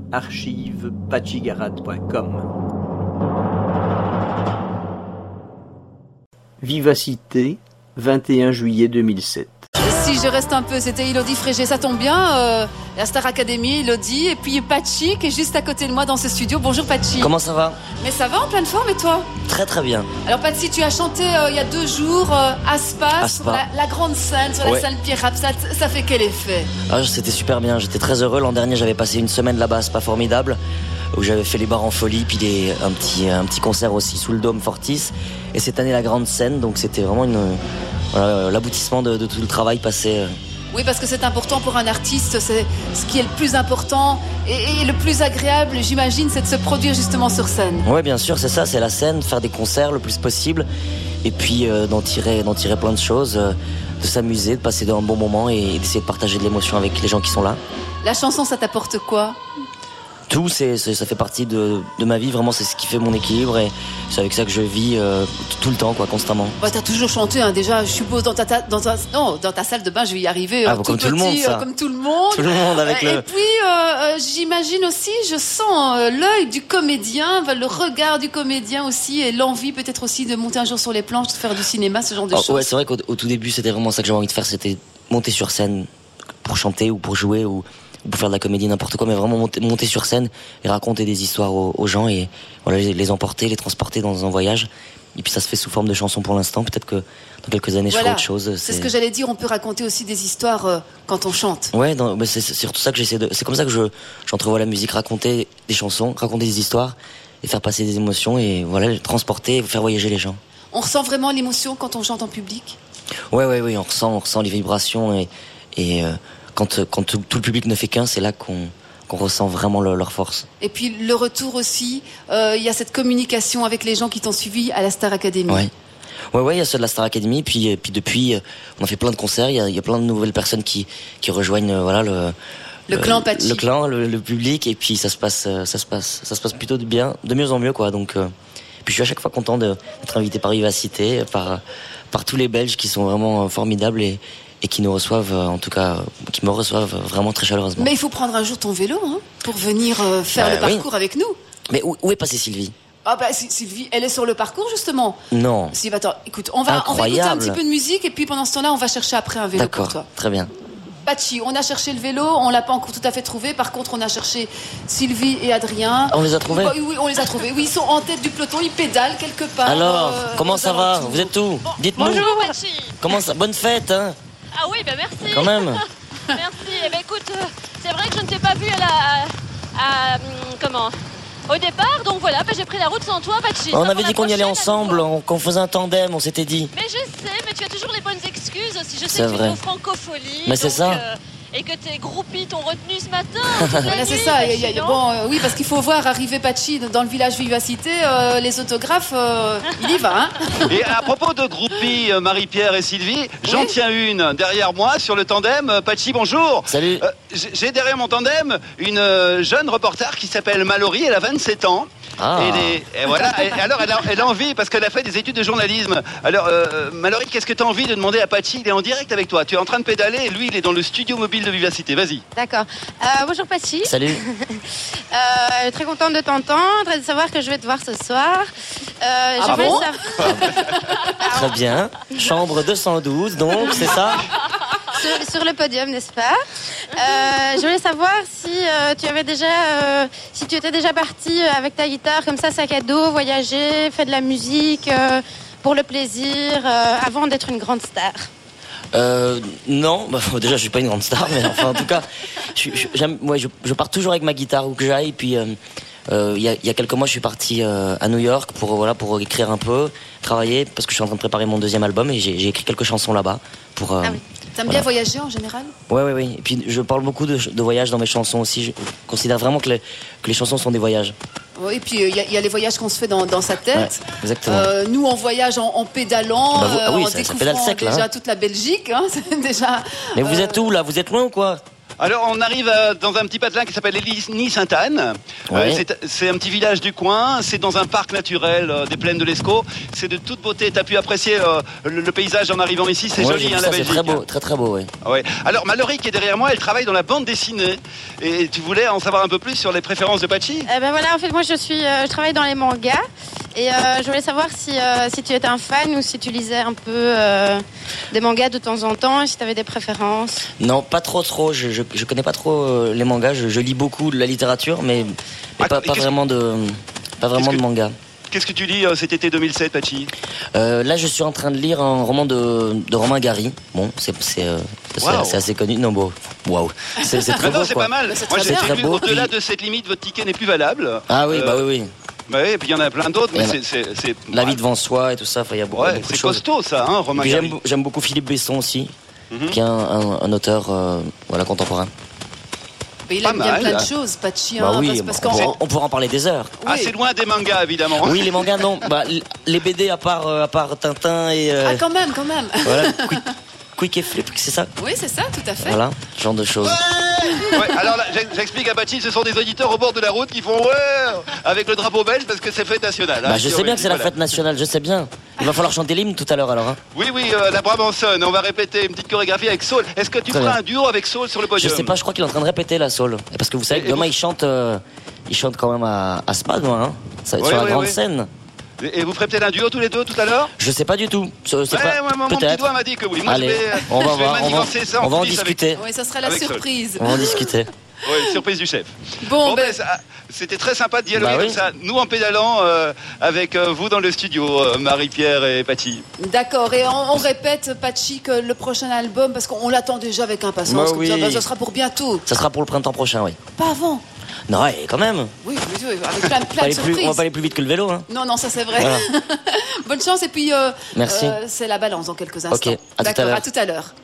archive-patchigarad.com. Vivacité, 21 juillet 2007. Si je reste un peu, c'était Elodie Frégé, ça tombe bien, la Star Academy, Elodie, et puis Patchi qui est juste à côté de moi dans ce studio. Bonjour Patchi. Comment ça va? Mais ça va, en pleine forme, et toi? Très très bien. Alors Patchi, tu as chanté il y a 2 jours Aspa, sur la grande scène, sur la scène Pierre Rapsat. Ça fait quel effet? C'était super bien, j'étais très heureux. L'an dernier j'avais passé une semaine là-bas à Aspa, formidable, où j'avais fait les bars en folie, puis un petit concert aussi sous le Dôme Fortis. Et cette année la grande scène, donc c'était vraiment l'aboutissement de tout le travail passé. Oui, parce que c'est important pour un artiste, c'est ce qui est le plus important et le plus agréable, j'imagine, c'est de se produire justement sur scène. Oui, bien sûr, c'est ça, c'est la scène, faire des concerts le plus possible, et puis d'en tirer plein de choses, de s'amuser, de passer un bon moment et d'essayer de partager de l'émotion avec les gens qui sont là. La chanson, ça t'apporte quoi? Tout, ça fait partie de ma vie, vraiment, c'est ce qui fait mon équilibre, et c'est avec ça que je vis tout le temps, quoi, constamment. T'as toujours chanté, hein, déjà, je suppose, dans ta salle de bain, je vais y arriver, comme tout le monde, ça. Comme tout le monde. Tout le monde avec Et puis, j'imagine aussi, je sens l'œil du comédien, le regard du comédien aussi, et l'envie peut-être aussi de monter un jour sur les planches, de faire du cinéma, ce genre de choses. Ouais, c'est vrai qu'au tout début, c'était vraiment ça que j'avais envie de faire, c'était monter sur scène pour chanter ou pour jouer ou pour faire de la comédie, n'importe quoi, mais vraiment monter sur scène et raconter des histoires aux gens et voilà, les emporter, les transporter dans un voyage. Et puis ça se fait sous forme de chansons pour l'instant. Peut-être que dans quelques années, je ferai autre chose. C'est ce que j'allais dire, on peut raconter aussi des histoires quand on chante. Ouais, c'est surtout ça que c'est comme ça que j'entrevois la musique, raconter des chansons, raconter des histoires et faire passer des émotions et voilà, transporter, faire voyager les gens. On ressent vraiment l'émotion quand on chante en public? Ouais, on ressent les vibrations et quand tout le public ne fait qu'un, c'est là qu'on ressent vraiment leur force. Et puis le retour aussi, il y a cette communication avec les gens qui t'ont suivi à la Star Academy. Ouais, il y a ceux de la Star Academy, puis depuis, on a fait plein de concerts, il y a plein de nouvelles personnes qui rejoignent, le clan Patchi. Le clan, le public, et puis ça se passe plutôt bien, de mieux en mieux, quoi. Donc, puis je suis à chaque fois content d'être invité par Vivacité, par tous les Belges qui sont vraiment formidables et qui nous reçoivent, en tout cas, qui me reçoivent vraiment très chaleureusement. Mais il faut prendre un jour ton vélo, hein, pour venir faire le parcours avec nous. Mais où est passée Sylvie? Sylvie, elle est sur le parcours, justement. Non. Attends, écoute, on va écouter un petit peu de musique, et puis pendant ce temps-là, on va chercher après un vélo pour toi. D'accord, très bien. Patchi, on a cherché le vélo, on l'a pas encore tout à fait trouvé. Par contre, on a cherché Sylvie et Adrien. On les a trouvés? Oui, on les a trouvés. Oui, ils sont en tête du peloton, ils pédalent quelque part. Alors, comment ça va? Vous êtes où? Dites-nous. Bonjour Patchi. Comment ça? Bonne fête, hein? Ah oui, merci. Quand même. Merci. Écoute, c'est vrai que je ne t'ai pas vu au départ, donc voilà, j'ai pris la route sans toi, Patchi. On avait dit qu'on y allait ensemble, qu'on faisait un tandem, on s'était dit. Mais je sais, mais tu as toujours les bonnes excuses aussi. Je sais que tu es au Francofolie. Mais c'est ça. Et que tes groupies t'ont retenu ce matin. C'est ça. Oui, parce qu'il faut voir arriver Patchi dans le village Vivacité, les autographes, il y va. Hein. Et à propos de groupies, Marie-Pierre et Sylvie, j'en tiens une derrière moi sur le tandem. Patchi, bonjour. Salut. J'ai derrière mon tandem une jeune reporter qui s'appelle Mallory, elle a 27 ans. Ah. Et voilà. Et alors, elle a envie, parce qu'elle a fait des études de journalisme. Alors, Mallory, qu'est-ce que tu as envie de demander à Patchi? Il est en direct avec toi. Tu es en train de pédaler et lui, il est dans le studio mobile de Vivacité. Vas-y. D'accord. Bonjour Patchi. Salut. Très contente de t'entendre et de savoir que je vais te voir ce soir. Très bien. Chambre 212, donc, c'est ça? Sur le podium, n'est-ce pas? Je voulais savoir si tu étais déjà parti avec ta guitare comme ça, sac à dos, voyager, fait de la musique pour le plaisir, avant d'être une grande star. Non, déjà je suis pas une grande star, mais enfin en tout cas, je pars toujours avec ma guitare où que j'aille. Puis il y a quelques mois, je suis parti à New York pour écrire un peu, travailler, parce que je suis en train de préparer mon 2e album et j'ai écrit quelques chansons là-bas pour. Ah oui. T'aimes bien voyager en général? Oui. Et puis je parle beaucoup de voyages dans mes chansons aussi. Je considère vraiment que les chansons sont des voyages. Oui, et puis il y a les voyages qu'on se fait dans sa tête. Ouais, exactement. Nous, on voyage en pédalant, en ça découvrant pédale sec, là, déjà toute la Belgique. Hein, déjà, mais vous êtes où là? Vous êtes loin ou quoi? Alors on arrive dans un petit patelin qui s'appelle Ligny-Sainte-Anne. Oui. C'est un petit village du coin, c'est dans un parc naturel des plaines de l'Escaut. C'est de toute beauté, tu as pu apprécier le paysage en arrivant ici, c'est Ouais, joli j'ai vu la ça, Belgique. c'est très beau, très beau, oui. Ouais. Alors Mallory qui est derrière moi, elle travaille dans la bande dessinée. Et tu voulais en savoir un peu plus sur les préférences de Patchy? Ben voilà, en fait, moi, je travaille dans les mangas. Et je voulais savoir si tu étais un fan ou si tu lisais un peu des mangas de temps en temps, et si tu avais des préférences. Non, pas trop. Je connais pas trop les mangas. Je lis beaucoup de la littérature, mais pas vraiment de manga. Qu'est-ce que tu lis cet été 2007, Patchy? Là, je suis en train de lire un roman de Romain Gary. Bon, c'est assez connu. Non, bon, waouh. C'est très beau, c'est quoi. pas mal. Moi, C'est très j'ai beau, au-delà puis- de cette limite, votre ticket n'est plus valable. Ah oui, oui. Bah oui, et puis il y en a plein d'autres, mais c'est La vie devant soi et tout ça. Il y a beaucoup, ouais, beaucoup de c'est choses. costaud ça, hein, Romain Puis Gary. j'aime beaucoup Philippe Besson aussi, qui est un auteur contemporain. Mais il Pas aime bien mal. plein de choses, Patchy. Bah oui, parce on pourra en parler des heures. Ah, c'est loin des mangas, évidemment. Oui, les mangas, non. Bah, les BD, à part Tintin et... Ah, quand même. Voilà, Quick et Flip, c'est ça? Oui, c'est ça, tout à fait. Voilà, ce genre de choses. Ouais, alors là, j'explique à Patchy, ce sont des auditeurs au bord de la route qui font ouais avec le drapeau belge parce que c'est fête nationale. Bah, je sais bien que c'est la fête nationale, je sais bien. Il va falloir chanter l'hymne tout à l'heure alors. Hein. Oui, la Brabançonne. On va répéter une petite chorégraphie avec Saul. Est-ce que tu Très feras bien. un duo avec Saul sur le Je podium? sais pas, je crois qu'il est en train de répéter la Saul. Parce que vous savez que demain il chante quand même à Spad, hein. Ça va être sur la grande scène. Et vous ferez peut-être un duo tous les deux tout à l'heure? Je sais pas du tout. Mon petit doigt m'a dit que oui. Moi, Allez, je on va vais voir, manigancer ça on va en coulisses avec- discuter. Oui, ça sera la Avec Saul. surprise. On va en discuter. Ouais, surprise du chef. Bon, ben, c'était très sympa de dialoguer Bah oui. comme ça, nous en pédalant avec vous dans le studio, Marie-Pierre et Patchy. d'accord. Et on répète, Patchy, que le prochain album, parce qu'on l'attend déjà avec impatience, Bah comme oui. ça, ben, ça sera pour bientôt. Ça sera pour le printemps prochain, oui. Pas avant. Non, ouais, quand même. Oui, avec plein On va de surprises. va pas aller plus vite que le vélo, hein. Non, ça c'est vrai. Voilà. Bonne chance et puis Merci. c'est la balance dans quelques instants. Ok, à tout à D'accord, l'heure. à tout à l'heure.